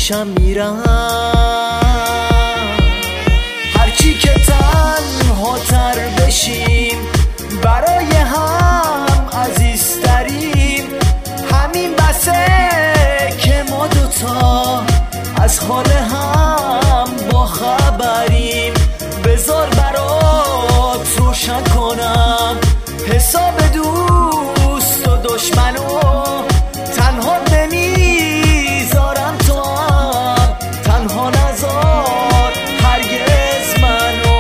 پیشم میرم، هرچی که تنهاتر بشیم برای هم عزیزتریم. همین بسه که ما دوتا از حال هم با خبریم. بذار برات روشن کنم حساب دوست و دشمنو، تنها نمیذارم تو هم تنها نذار هرگز منو.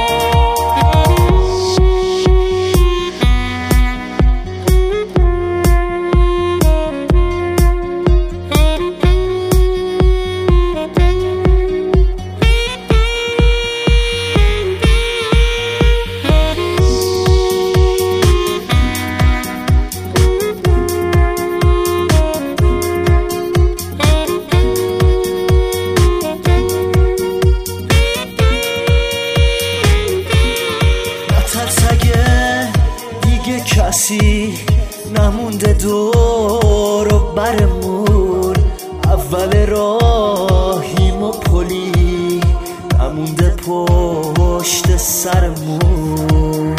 دیگه کسی نمونده دور و برمون، اول راهیم و پلی نمونده پشت سرمون.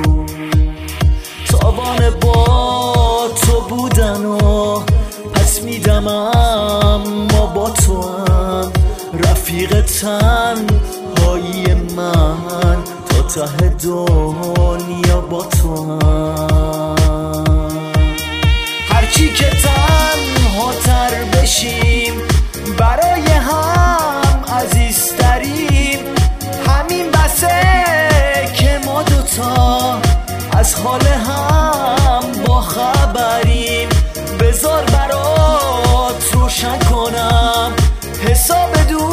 تاوان با تو بودن و پس میدم، اما با تو هم رفیق تنهایی من تا ته دنیا با تو هم. هرچی که تنهاتر بشیم برای هم عزیزتریم. همین بسه که ما دوتا از حال هم با خبریم. بذار برات روشن کنم حساب